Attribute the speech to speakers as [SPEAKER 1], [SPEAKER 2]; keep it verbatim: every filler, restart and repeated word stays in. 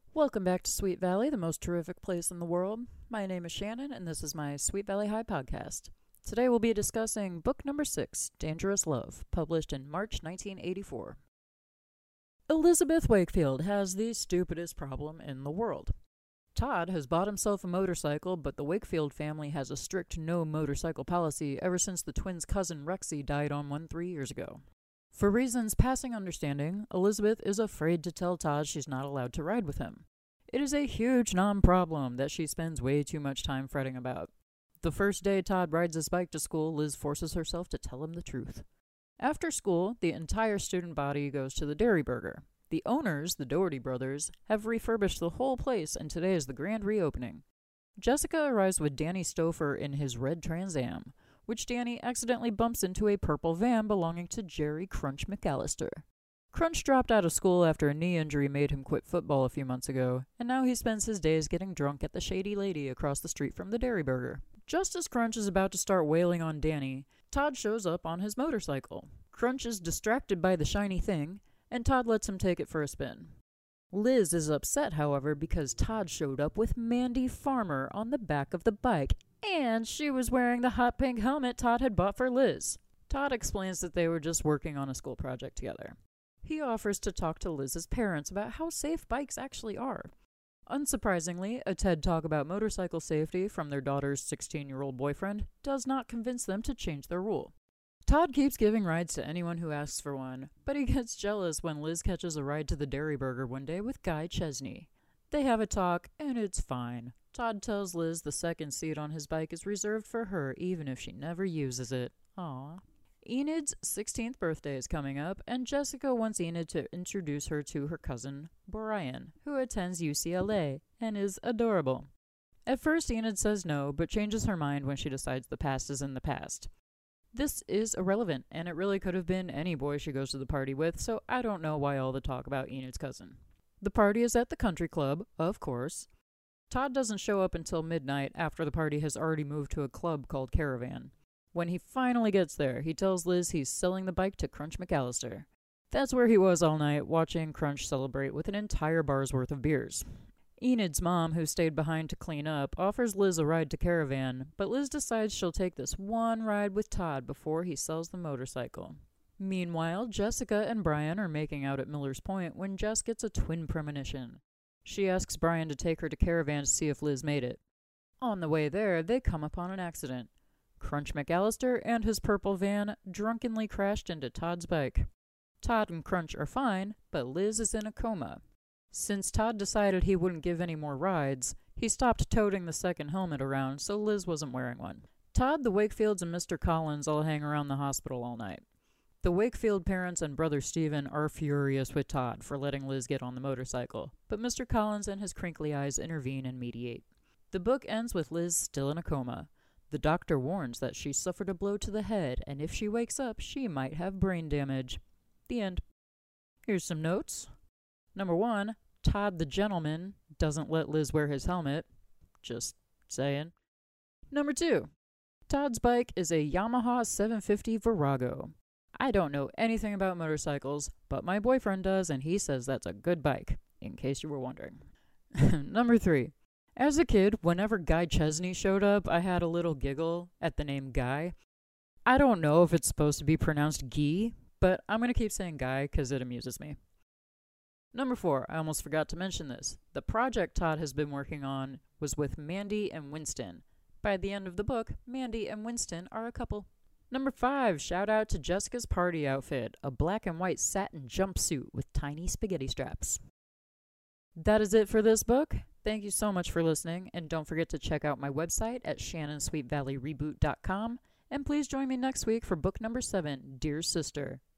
[SPEAKER 1] Welcome back to Sweet Valley, the most terrific place in the world. My name is Shannon, and this is my Sweet Valley High podcast. Today we'll be discussing book number six, Dangerous Love, published in March nineteen eighty-four. Elizabeth Wakefield has the stupidest problem in the world. Todd has bought himself a motorcycle, but the Wakefield family has a strict no motorcycle policy ever since the twins' cousin Rexy died on one three years ago. For reasons passing understanding, Elizabeth is afraid to tell Todd she's not allowed to ride with him. It is a huge non-problem that she spends way too much time fretting about. The first day Todd rides his bike to school, Liz forces herself to tell him the truth. After school, the entire student body goes to the Dairy Burger. The owners, the Doherty brothers, have refurbished the whole place, and today is the grand reopening. Jessica arrives with Danny Stouffer in his red Trans Am, which Danny accidentally bumps into a purple van belonging to Jerry Crunch McAllister. Crunch dropped out of school after a knee injury made him quit football a few months ago, and now he spends his days getting drunk at the Shady Lady across the street from the Dairy Burger. Just as Crunch is about to start wailing on Danny, Todd shows up on his motorcycle. Crunch is distracted by the shiny thing, and Todd lets him take it for a spin. Liz is upset, however, because Todd showed up with Mandy Farmer on the back of the bike, and she was wearing the hot pink helmet Todd had bought for Liz. Todd explains that they were just working on a school project together. He offers to talk to Liz's parents about how safe bikes actually are. Unsurprisingly, a TED Talk about motorcycle safety from their daughter's sixteen-year-old boyfriend does not convince them to change their rule. Todd keeps giving rides to anyone who asks for one, but he gets jealous when Liz catches a ride to the Dairy Burger one day with Guy Chesney. They have a talk, and it's fine. Todd tells Liz the second seat on his bike is reserved for her, even if she never uses it. Aww. Enid's sixteenth birthday is coming up, and Jessica wants Enid to introduce her to her cousin, Brian, who attends U C L A and is adorable. At first, Enid says no, but changes her mind when she decides the past is in the past. This is irrelevant, and it really could have been any boy she goes to the party with, so I don't know why all the talk about Enid's cousin. The party is at the country club, of course. Todd doesn't show up until midnight after the party has already moved to a club called Caravan. When he finally gets there, he tells Liz he's selling the bike to Crunch McAllister. That's where he was all night, watching Crunch celebrate with an entire bar's worth of beers. Enid's mom, who stayed behind to clean up, offers Liz a ride to Caravan, but Liz decides she'll take this one ride with Todd before he sells the motorcycle. Meanwhile, Jessica and Brian are making out at Miller's Point when Jess gets a twin premonition. She asks Brian to take her to Caravan to see if Liz made it. On the way there, they come upon an accident. Crunch McAllister and his purple van drunkenly crashed into Todd's bike. Todd and Crunch are fine, but Liz is in a coma. Since Todd decided he wouldn't give any more rides, he stopped toting the second helmet around, so Liz wasn't wearing one. Todd, the Wakefields, and Mister Collins all hang around the hospital all night. The Wakefield parents and brother Stephen are furious with Todd for letting Liz get on the motorcycle, but Mister Collins and his crinkly eyes intervene and mediate. The book ends with Liz still in a coma. The doctor warns that she suffered a blow to the head, and if she wakes up, she might have brain damage. The end. Here's some notes. Number one, Todd the gentleman doesn't let Liz wear his helmet. Just saying. Number two, Todd's bike is a Yamaha seven fifty Virago. I don't know anything about motorcycles, but my boyfriend does, and he says that's a good bike, in case you were wondering. Number three, as a kid, whenever Guy Chesney showed up, I had a little giggle at the name Guy. I don't know if it's supposed to be pronounced Guy, but I'm going to keep saying Guy because it amuses me. Number four, I almost forgot to mention this. The project Todd has been working on was with Mandy and Winston. By the end of the book, Mandy and Winston are a couple. Number five, shout out to Jessica's party outfit, a black and white satin jumpsuit with tiny spaghetti straps. That is it for this book. Thank you so much for listening, and don't forget to check out my website at shannon sweet valley reboot dot com, and please join me next week for book number seven, Dear Sister.